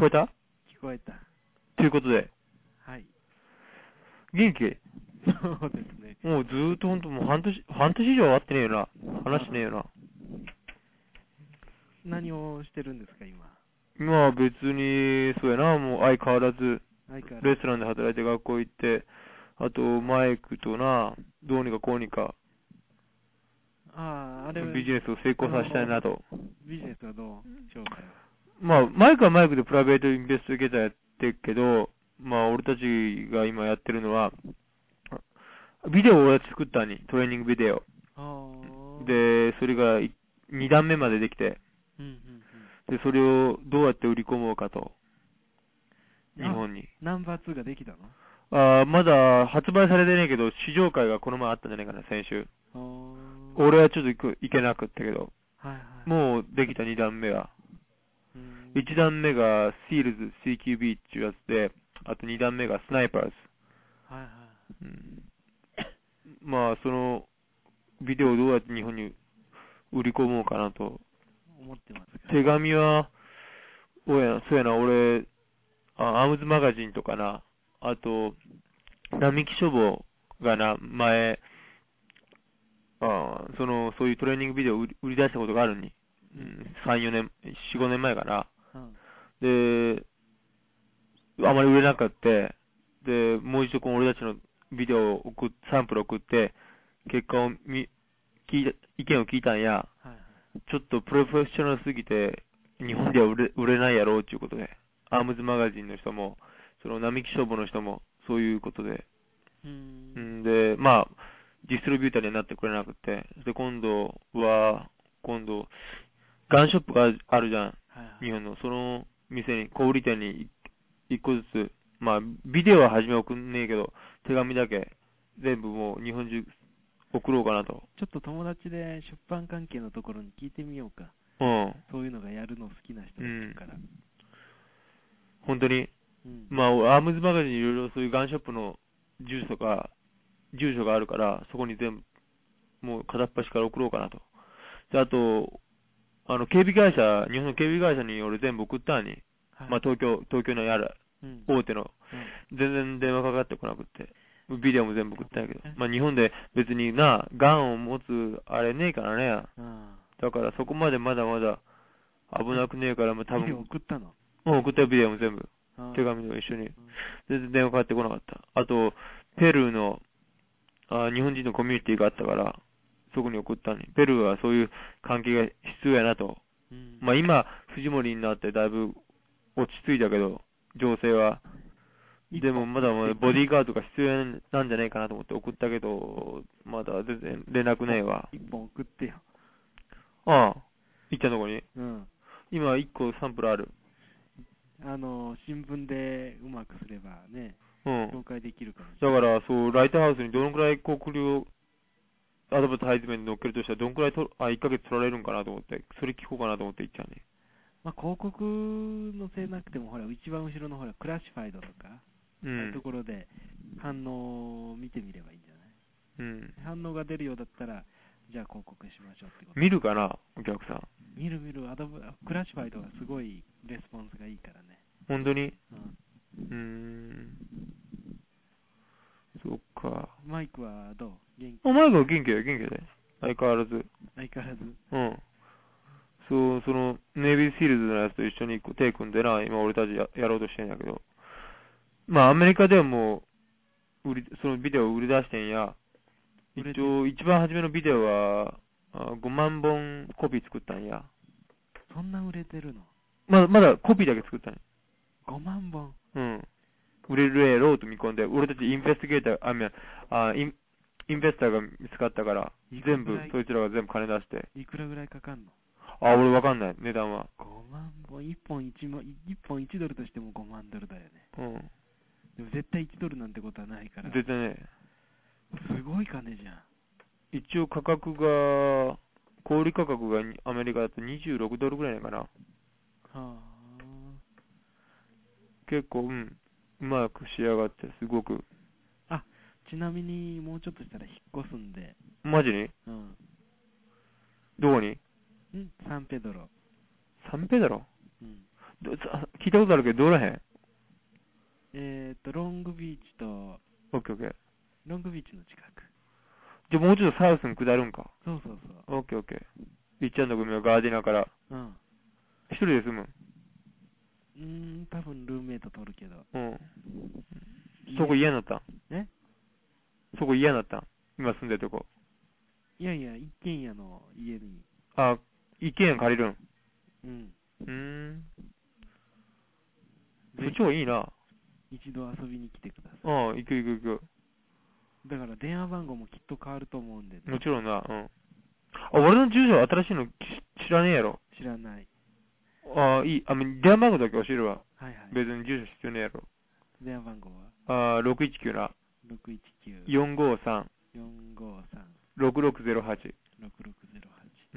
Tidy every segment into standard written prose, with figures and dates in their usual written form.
こえた？ 聞こえた。 ということで。 はい。 元気？ そうですね。 もうずーっとほんともう半年以上会ってねえよな。話してねえよな。 何をしてるんですか、今。 今は別に、そうやな、もう相変わらず、レストランで働いて学校行って、あとマイクとな、どうにかこうにか、 あれビジネスを成功させたいなと。 ビジネスはどう？正体は。 まあ、マイクはマイクでプライベートインベストゲーターやってるけど、まあ、俺たちが今やってるのは、ビデオを俺たち作ったに、トレーニングビデオ。で、それが2段目までできて、で、それをどうやって売り込もうかと。日本に。 ナンバー2ができたの？ まだ発売されてねえけど、試乗会がこの前あったんじゃないかな、先週。俺はちょっと行けなくってけど、もうできた2段目は。1段目が Seals CQB っていうやつで、あと2段目が Snipers。まあ、その、ビデオをどうやって日本に売り込もうかなと。 思ってますか？ 手紙は、そうやな、俺、アームズマガジンとかな、あと、並木書房がな、前、そういうトレーニングビデオを売り出したことがあるに、3、4年、4、5年前かな。で、あまり売れなかった。で、もう一度この俺たちのビデオをサンプル送って、結果を意見を聞いたんや、ちょっとプロフェッショナルすぎて、日本では売れないやろうっていうことで、アームズマガジンの人も、その並木消防の人も、そういうことで、で、まあ、ディストリビューターにはなってくれなくて、で、今度、ガンショップがあるじゃん、日本の、その店に、小売店に一個ずつ、まあ、ビデオは初め送んねえけど、手紙だけ、全部もう日本中送ろうかなと。 ちょっと友達で出版関係のところに聞いてみようか。そういうのがやるの好きな人がいるから。 本当に、まあ、アームズマガジンにいろいろそういうガンショップの住所があるから、そこに全部、もう片っ端から送ろうかなと。で、あと、警備会社、日本の警備会社に俺全部送ったのに、まあ東京のやら、大手の、全然電話かかってこなくって、ビデオも全部送ったんやけど、まあ日本で別にな、ガンを持つあれねえからね。だからそこまでまだまだ危なくねえから、もう多分。 ビデオ送ったの？ 送ったビデオも全部。手紙と一緒に。全然電話かかってこなかった。あと、ペルーの、日本人のコミュニティがあったから、そこに送ったのに。ペルーはそういう関係が必要やなと。まあ今、藤森になってだいぶ落ち着いたけど、情勢は。でもまだまだボディーガードが必要なんじゃないかなと思って送ったけど、まだ全然連絡ねえわ。 一本送ってよ。 ああ、いっちゃんのとこに？今1個サンプルある。 新聞でうまくすればね、紹介できるかもしれない。だから、そう、ライトハウスにどのくらい広告料、アドバタイズメント乗っけるとしたら、どのくらい1ヶ月取られるんかなと思って、それ聞こうかなと思って言っちゃうね。 まあ、広告載せなくても、ほら、一番後ろのほら、クラッシュファイドとか、そういうところで反応を見てみればいいんじゃない？反応が出るようだったら、じゃあ広告しましょうってこと。 見るかな、お客さん。 見る、クラッシュファイドはすごいレスポンスがいいからね。 本当に？そっか。 マイクはどう？元気？ マイクは元気だよ。相変わらず。その、ネイビーシールズのやつと一緒に手組んでな、今俺たちやろうとしてんやけど。まあ、アメリカではもう、そのビデオを売り出してんや。一応、一番初めのビデオは、5万本コピー作ったんや。 そんな売れてるの？ まだコピーだけ作ったんや。 5万本？ 売れるやろうと見込んで、俺たちインベスティゲーター、インベスターが見つかったから、全部、そいつらが全部金出して。 いくらぐらいかかんの？ 俺わかんない、値段は。 5万本、1本1ドルとしても5万ドルだよね。でも絶対1ドルなんてことはないから。 絶対ね。 すごい金じゃん。 一応価格が、小売価格がアメリカだと26ドルぐらいかな。結構、うまく仕上がって、すごく。 ちなみに、もうちょっとしたら引っ越すんで。 マジに？どこに？ サンペドロ。 サンペドロ？ 聞いたことあるけど、どうらへん？ ロングビーチと、 オッケーオッケー。 ロングビーチの近く。 じゃあもうちょっとサウスに下るんか。 そうそうそう。 オッケーオッケー。いっちゃんの組はガーディナーから。 うん。 一人で住む？ 多分ルームメイト取るけど。 うん。そこ嫌になったん？ え？ そこ嫌になったん？今住んでるとこ。 いやいや、一軒家の家に。 あ、一軒家借りるん？ うん。 そっちはいいな。 一度遊びに来てください。 ああ、行く行く行く。 だから電話番号もきっと変わると思うんで、ね。 もちろんな、うん。あ、俺の住所新しいの知らねえやろ。 知らない。 ああ、いい。電話番号だけ教えるわ。 はいはい。 別に住所必要ねえやろ。 電話番号は 619な。 619。 453。 453。 6608。 6608。 うん。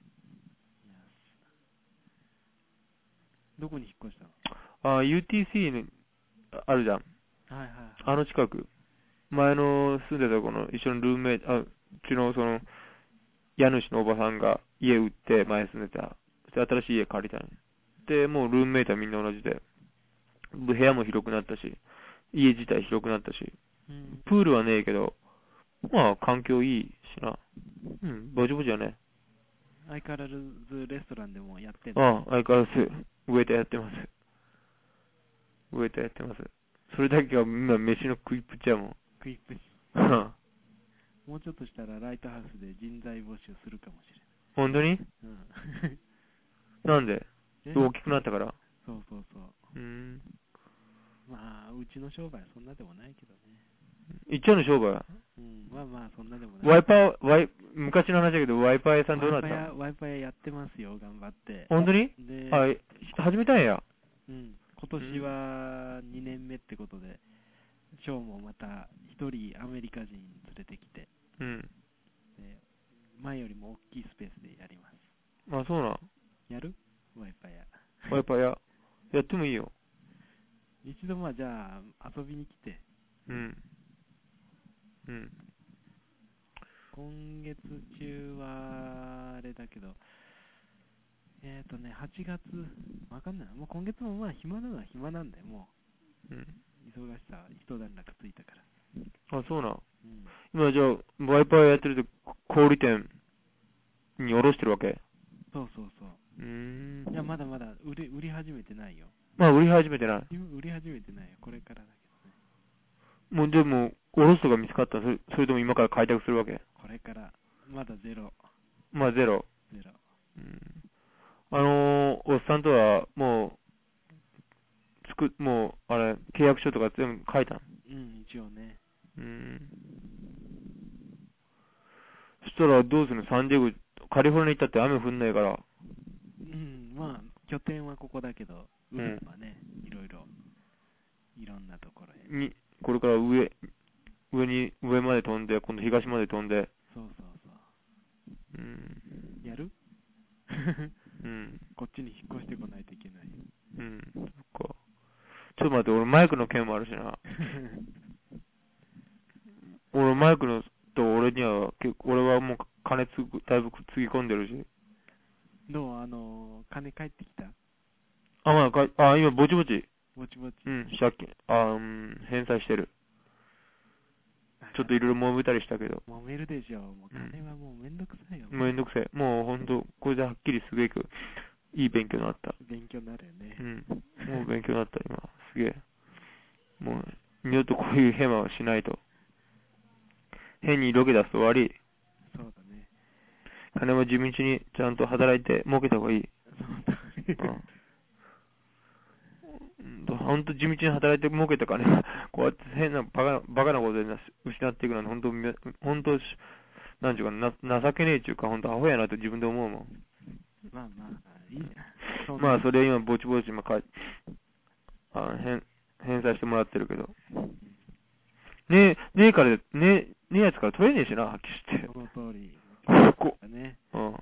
どこに引っ越したの？ UTC にあるじゃん。 はいはい。 あの近く。前の住んでたとこの一緒のルームメイト、うちのその、家主のおばさんが家売って前住んでた。そして新しい家借りたの。で、もうルームメイトはみんな同じで。部屋も広くなったし、家自体広くなったし、プールはねえけど、まあ環境いいしな。うん、ぼちぼちやね。 相変わらずレストランでもやってんの？ ああ、相変わらず、ウェイターやってます。ウェイターやってます。それだけが今飯の食いっぷちやもん。 食いっぷち。もうちょっとしたらライトハウスで人材募集するかもしれない。 本当に？ うん。 なんで？大きくなったから？ そうそうそう。まあ、うちの商売はそんなでもないけどね。 一丁の商売？ まあまあ、そんなでもない。 ワイパー、昔の話だけど、ワイパー屋さんどうなったの？ ワイパー屋やってますよ、頑張って。 本当に？ で、 始めたんや。 今年は2年目ってことで、ショーもまた一人アメリカ人連れてきて、で前よりも大きいスペースでやります。 あ、そうなん。 やる？ワイパー屋。 ワイパー屋。やってもいいよ。 一度まあじゃあ遊びに来て。今月中はあれだけど、8月、わかんない。もう今月もまあ暇なのは暇なんで、もう、忙しさ、一段落ついたから。 あ、そうなん。今じゃあ、ワイパーやってると小売店に卸してるわけ？ そうそうそう。いや、まだまだ売り始めてないよ。 まあ、売り始めてない。 売り始めてないよ。これからだけどね。 もうでも、卸すとか見つかったら、それとも今から開拓するわけ？ これから、まだゼロ。 まあ、ゼロ。おっさんとは、もう、あれ、契約書とか全部書いたの？ 一応ね。 そしたらどうするの？サンディエゴ、カリフォルニア行ったって雨降んないから。 まあ、拠点はここだけど、売るのはね、いろんなところへ。 これから上まで飛んで、今度東まで飛んで。 そうそうそう。やる？こっちに引っ越してこないといけない。 そっか。ちょっと待って、俺マイクの件もあるしな。俺マイクのと俺には、俺はもう金だいぶつぎ込んでるし。 どう？金返ってきた？ 今ぼちぼち。 ぼちぼち。 借金、返済してる。ちょっといろいろ揉めたりしたけど。 揉めるでしょ。もう金はもうめんどくさいよ。 めんどくさい。もうほんと、これではっきりすげえいい勉強になった。 勉強になるよね。 もう勉強になった、今。すげえ。もう、二度とこういうヘマをしないと。変にロケ出すと悪い。 そうだね。 金も地道にちゃんと働いて儲けた方がいい。そうだね。ほんと地道に働いて儲けた金が、こうやって変なバカなことで失っていくなんて、ほんと、なんちゅうか情けねえちゅうか、ほんとアホやなって自分で思うもん。 まあまあ、いいじゃん。 まあ、それ今、ぼちぼち今返済してもらってるけど。ねえやつから取れねえしな、はっきりして。 その通り。 ここ。 ね。まあ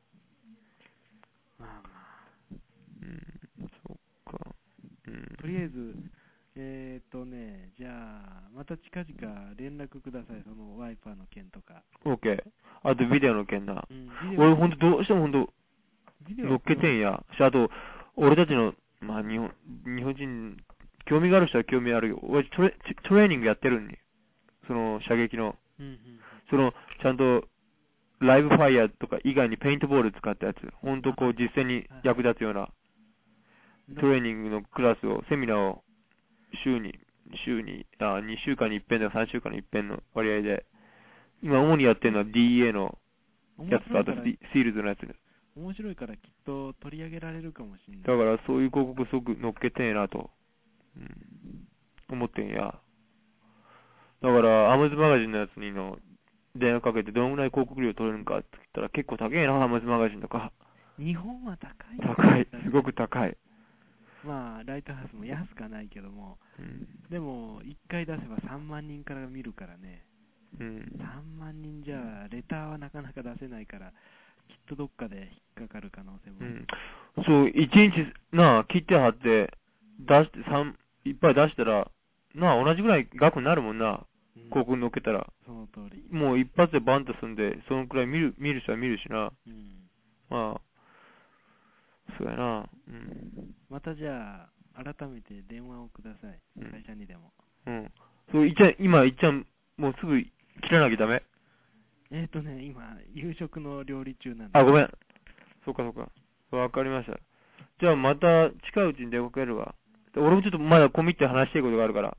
まあ。 そっか。 とりあえず、じゃあ、また近々連絡ください、そのワイパーの件とか。 OK。あとビデオの件な。俺ほんとどうしてもほんと、乗っけてんや。あと、俺たちのまあ日本人、興味がある人は興味あるよ。俺トレーニングやってるんに。その射撃の。ちゃんと、ライブファイヤーとか以外にペイントボール使ったやつ。ほんとこう実践に役立つようなトレーニングのクラスを、セミナーを2週間に一遍とか3週間に一遍の割合で、今主にやってるのは DA のやつと、あとシールズのやつ。 面白いからきっと取り上げられるかもしれない。 だからそういう広告即乗っけてえなと、思ってんや。だからアムズマガジンのやつに電話かけてどのぐらい広告料取れるんかって言ったら結構高いな、アムズマガジンとか。 日本は高い。 高い。すごく高い。 まあ、ライトハウスも安かないけども、でも、1回出せば3万人から見るからね。3万人じゃ、レターはなかなか出せないから、きっとどっかで引っかかる可能性もある。 そう、1日、切って貼って、いっぱい出したら、同じぐらい額になるもんな。広告乗っけたら。 その通り。 もう一発でバンと済んで、そのくらい見る人は見るしな。まあ、そうやな。 またじゃあ、改めて電話をください。会社にでも。 そう、今、もうすぐ切らなきゃダメ。 今、夕食の料理中なんで。 あ、ごめん。そうか。わかりました。じゃあまた近いうちに出かけるわ。俺もちょっとまだ込みって話したいことがあるから。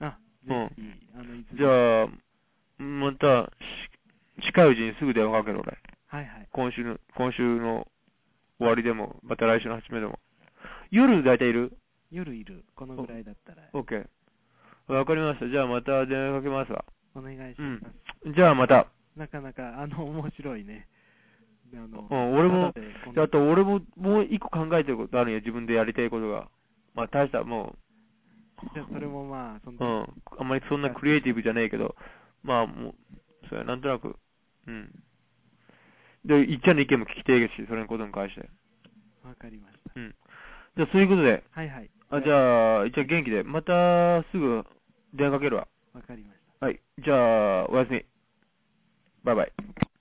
じゃあ、また、近いうちにすぐ電話かける俺。 はいはい。 今週の終わりでも、また来週の初めでも。夜大体いる？ 夜いる。このぐらいだったら。 OK。わかりました。じゃあまた電話かけますわ。 お願いします。 じゃあまた。 なかなか、面白いね。 俺ももう一個考えてることあるんや、自分でやりたいことが。まあ大した、もう。じゃあそれもまあ、 あんまりそんなクリエイティブじゃねえけど、まあもう、そうや、なんとなく、で、いっちゃんの意見も聞きてえし、それのことに関して。 わかりました。 じゃあそういうことで。 はいはい。 じゃあ、一応元気で、またすぐ電話かけるわ。 わかりました。 はい。じゃあ、おやすみ。バイバイ。